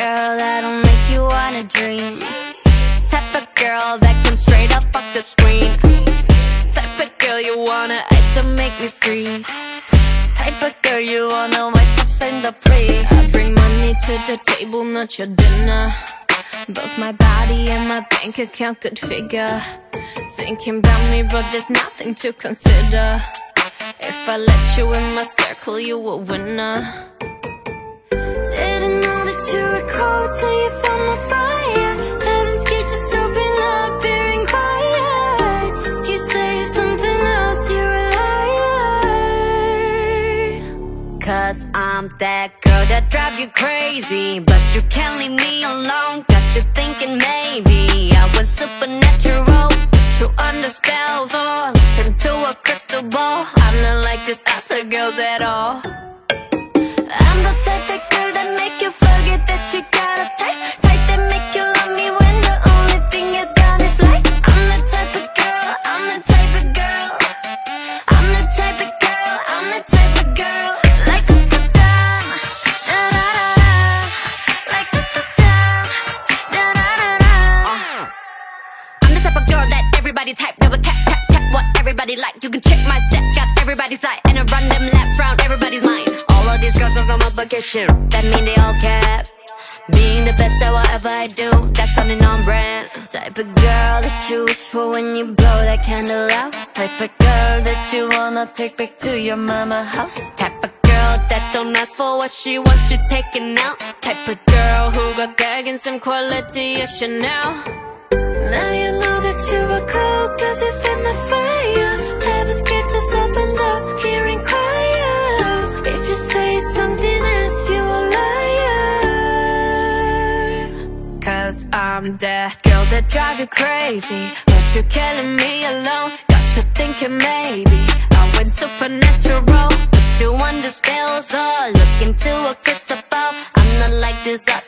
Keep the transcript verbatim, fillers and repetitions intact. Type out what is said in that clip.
girl that'll make you wanna dream. Type of girl that can straight up fuck the screen. Type of girl you wanna ice and make me freeze. Type of girl you wanna wipe up, send the plate. I bring money to the table, not your dinner. Both my body and my bank account could figure. Thinking about me, but there's nothing to consider. If I let you in my circle, you a winner. Didn't know that you were cold till you found my fire. Heaven's gate just open up, hearing quiet. If you say something else, you're a liar. Cause I'm that girl that drive you crazy, but you can't leave me alone. Got you thinking maybe I was supernatural, put you under spells or look into a crystal ball. I'm not like these other girls at all. I'm the type of girl that make you forget that you got a type. Type that make you love me when the only thing you done is like. I'm the type of girl, I'm the type of girl, I'm the type of girl, I'm the type of girl. Like da da da, da da da, like da da da, da da da. I'm the type of girl that everybody type, double tap tap tap what everybody like. You can check my stats, got everybody's side, and I run them laps round everybody's mind. All of these girls on my bucket shit, that mean they all cap. Being the best at whatever I do, that's something on brand. Type of girl that you wish for when you blow that candle out. Type of girl that you wanna take back to your mama house. Type of girl that don't ask for what she wants, she taking out. Type of girl who got gag and some quality of Chanel. Now you know that you were cold cause you fed my fire. Heaven's gate just opened up, hearing quiet. If you say something else, you a liar. Cause I'm that girl that drive you crazy, but you're killing me alone. Got you thinking maybe I went supernatural, put you under spells or look into a crystal ball. I'm not like this other